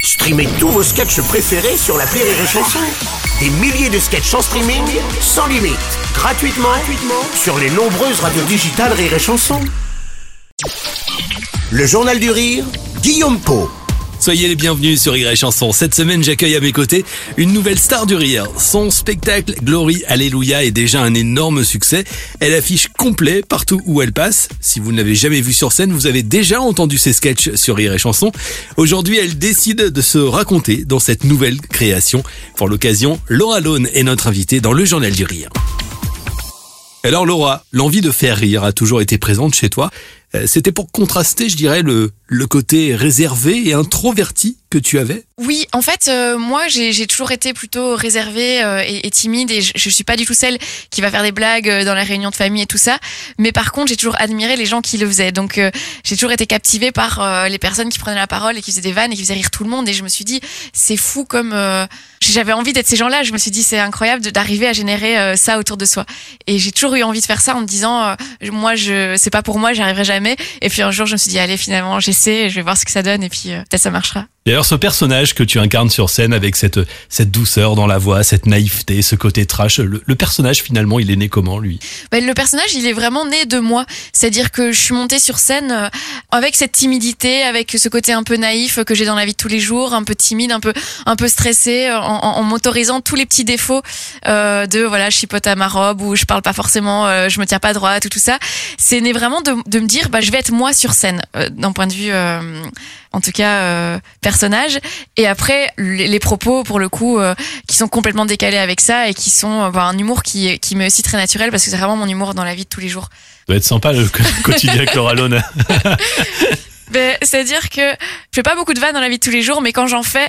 Streamez tous vos sketchs préférés sur l'appli Rire et Chanson. Des milliers de sketchs en streaming, sans limite, gratuitement sur les nombreuses radios digitales Rire et Chanson. Le Journal du Rire, Guillaume Pau. Soyez les bienvenus sur Rire et Chanson. Cette semaine, j'accueille à mes côtés une nouvelle star du rire. Son spectacle Glory Alléluia est déjà un énorme succès. Elle affiche complet partout où elle passe. Si vous ne l'avez jamais vue sur scène, vous avez déjà entendu ses sketchs sur Rire et Chanson. Aujourd'hui, elle décide de se raconter dans cette nouvelle création. Pour l'occasion, Laura Lone est notre invitée dans le Journal du Rire. Alors Laura, l'envie de faire rire a toujours été présente chez toi. C'était pour contraster, je dirais, le côté réservé et introverti que tu avais. Oui, en fait, moi, j'ai toujours été plutôt réservée et timide, et je suis pas du tout celle qui va faire des blagues dans les réunions de famille et tout ça. Mais par contre, j'ai toujours admiré les gens qui le faisaient. Donc, j'ai toujours été captivée par les personnes qui prenaient la parole et qui faisaient des vannes et qui faisaient rire tout le monde. Et je me suis dit, c'est fou comme j'avais envie d'être ces gens-là. Je me suis dit, c'est incroyable d'arriver à générer ça autour de soi. Et j'ai toujours eu envie de faire ça en me disant, moi, c'est pas pour moi, j'y arriverai jamais. Et puis un jour, je me suis dit, allez, finalement, j'essaie, je vais voir ce que ça donne, et puis peut-être ça marchera. Et alors, ce personnage que tu incarnes sur scène avec cette douceur dans la voix, cette naïveté, ce côté trash, le personnage, finalement, il est né comment, lui? Le personnage, il est vraiment né de moi. C'est-à-dire que je suis montée sur scène avec cette timidité, avec ce côté un peu naïf que j'ai dans la vie de tous les jours, un peu timide, un peu stressée, en m'autorisant tous les petits défauts je chipote à ma robe, ou je parle pas forcément, je me tiens pas droite, ou tout ça. C'est né vraiment de me dire, je vais être moi sur scène, d'un point de vue, en tout cas, personnage. Et après, les propos, pour le coup, qui sont complètement décalés avec ça, et qui sont un humour qui m'est aussi très naturel, parce que c'est vraiment mon humour dans la vie de tous les jours. Ça doit être sympa le quotidien avec Laura Lone. C'est-à-dire que je fais pas beaucoup de vannes dans la vie de tous les jours, mais quand j'en fais,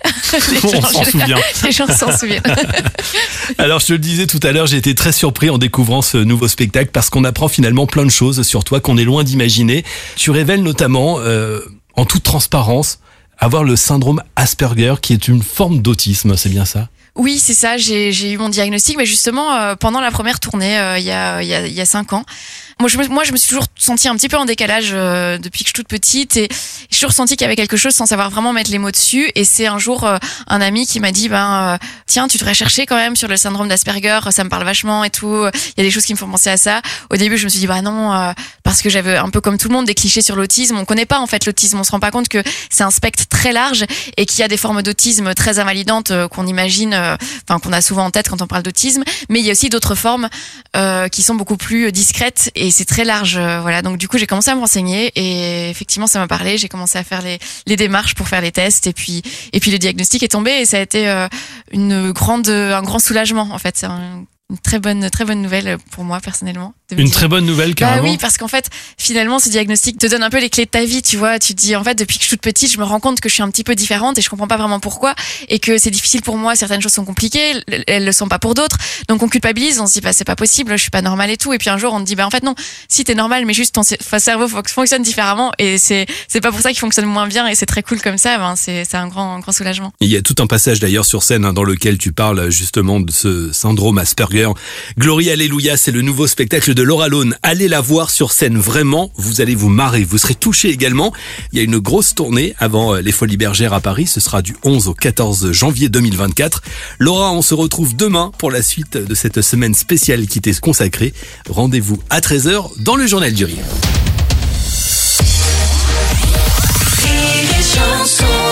les gens s'en souviennent. Alors, je te le disais tout à l'heure, j'ai été très surpris en découvrant ce nouveau spectacle, parce qu'on apprend finalement plein de choses sur toi qu'on est loin d'imaginer. Tu révèles notamment, en toute transparence, avoir le syndrome Asperger, qui est une forme d'autisme, c'est bien ça? Oui, c'est ça, j'ai eu mon diagnostic, mais justement, pendant la première tournée, il y a 5 ans. Moi, je me suis toujours sentie un petit peu en décalage depuis que je suis toute petite, et j'ai toujours senti qu'il y avait quelque chose sans savoir vraiment mettre les mots dessus. Et c'est un jour un ami qui m'a dit, tiens, tu devrais chercher quand même sur le syndrome d'Asperger, ça me parle vachement et tout. Il y a des choses qui me font penser à ça. Au début, je me suis dit, non, parce que j'avais un peu comme tout le monde des clichés sur l'autisme. On connaît pas en fait l'autisme, on se rend pas compte que c'est un spectre très large et qu'il y a des formes d'autisme très invalidantes qu'on imagine, qu'on a souvent en tête quand on parle d'autisme. Mais il y a aussi d'autres formes qui sont beaucoup plus discrètes, et c'est très large, voilà. Donc du coup, j'ai commencé à me renseigner, et effectivement, ça m'a parlé. J'ai commencé à faire les démarches pour faire les tests, et puis le diagnostic est tombé, et ça a été un grand soulagement en fait. C'est une très bonne nouvelle pour moi personnellement. Une très bonne nouvelle, carrément. Oui, parce qu'en fait, finalement, ce diagnostic te donne un peu les clés de ta vie, tu vois. Tu te dis, en fait, depuis que je suis toute petite, je me rends compte que je suis un petit peu différente, et je comprends pas vraiment pourquoi, et que c'est difficile pour moi. Certaines choses sont compliquées, elles le sont pas pour d'autres. Donc on culpabilise, on se dit, c'est pas possible, je suis pas normale et tout. Et puis un jour, on te dit, en fait non, si t'es normale, mais juste ton cerveau fonctionne différemment, et c'est pas pour ça qu'il fonctionne moins bien, et c'est très cool comme ça. C'est un grand soulagement. Il y a tout un passage d'ailleurs sur scène dans lequel tu parles justement de ce syndrome Asperger. Glory Alléluia, c'est le nouveau spectacle de Laura Lone. Allez la voir sur scène, vraiment, vous allez vous marrer, vous serez touchés également. Il y a une grosse tournée avant les Folies Bergères à Paris, ce sera du 11 au 14 janvier 2024. Laura, on se retrouve demain pour la suite de cette semaine spéciale qui t'est consacrée. Rendez-vous à 13h dans le Journal du Rire.